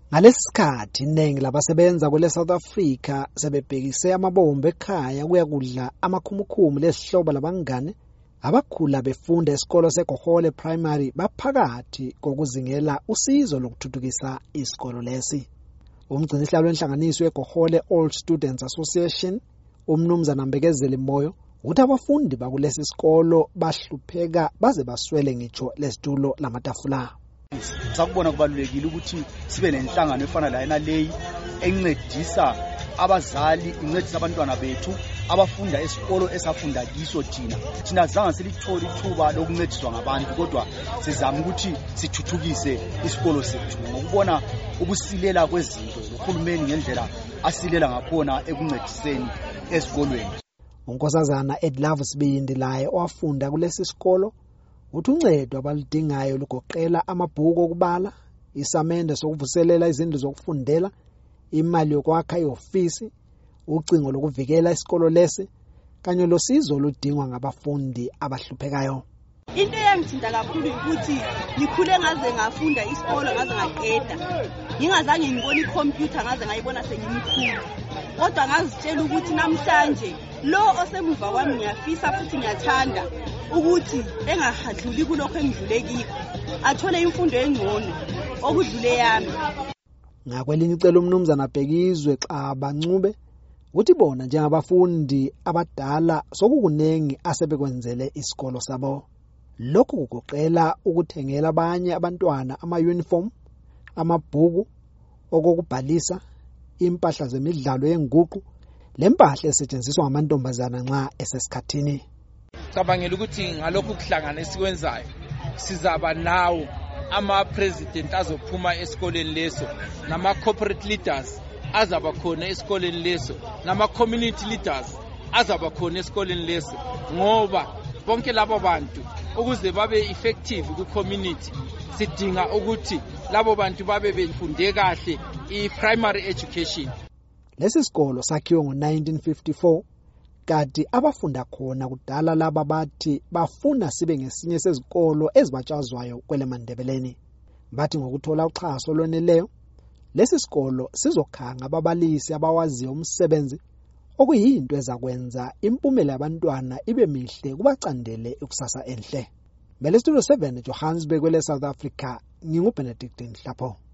Ngalesikhathi iningi labasebenza kwele South Africa sebebhekise amabombe ekhaya kuya kudla amakhumukhumi lesihlobo labangane abakhula befunda esikolo seGohole Primary baphakathi kokuzingela usizo lokuthuthukisa isikolo lesi. Umgcinisihlalo wenhlanganiso yeGohole Old Students Association, umnumzana Mbekezeli Moyo, uthi abafundi bakulesi sikolo bahlupheka baze baswele ngitsho lesitulo lamatafula. Sakubona kubalulekile ukuthi sibe nenhlangano efana la leyi encedisa abazali, incedisa abantwana bethu abafunda esikolo esafunda kiso thina zange silithola ithuba lokuncediswa ngabantu, kodwa sizama ukuthi sithuthukise isikolo sethu ngokubona ukusilela kwezinto uhulumeni ngendlela asilela ngakhona ekuncediseni esikolweni. Unkosazana Edlove Sibindi laye owafunda kulesi sikolo uthi uncedo abalidingayo lugoqela amabhuku okubala, isamende sokuvuselela izindlu zokufundela, imali yokwakha iofisi, ucingo lokuvikela isikolo lesi kanye losizo oludingwa ngabafundi abahluphekayo. Into eyangithinta kakhulu ukuthi ngikhule ngaze ngafunda isikolo ngaze ngaqeda. Ngingazange ngibone ikhompyutha ngaze ngayibona sengimkhulu. Kodwa ngazitshela ukuthi namhlanje lo osemuva kwami ngiyafisa futhi ngiyathanda ukuthi engahadluli kulokho engidlule kikho, athole imfundo engcono okudlule yami. Ngakwelinye icele umnumzana Bhekizwe Xabancube uthi bona njengabafundi abadala sokukunengi asebekwenzele isikolo sabo. Lokhu kugoqela ukuthengela abanye abantwana ama-uniform, amabhuku okubhalisa, impahla zemidlalo yenguqu, lempahla esetshenziswa ngamantombazana nxa esesikhathini. Cabangela ukuthi ngalokho kuhlangana esikwenzayo sizaba nawo ama-president azophuma esikoleni leso, nama-corporate leaders azaba khona esikoleni leso, nama-community leaders azaba khona esikoleni leso, ngoba bonke labo bantu ukuze babe effective ku-community sidinga ukuthi labo bantu babe befunde kahle i-primary education. Lesi sikolo sakhiwe ngo-1954 kanti abafunda khona kudala laba bathi bafuna sibe ngesinye sezikolo ezibatshazwayo kwele Mandebeleni. Bathi ngokuthola uxhaso lweneleyo lesi sikolo sizokhanga ababalisi abawaziyo umsebenzi okuyinto ezakwenza impumela yabantwana ibe mihle kubacandele ikusasa enhle. Bele Studio 7 Johannesburg kwele South Africa, nginguBenedict Nhlapho.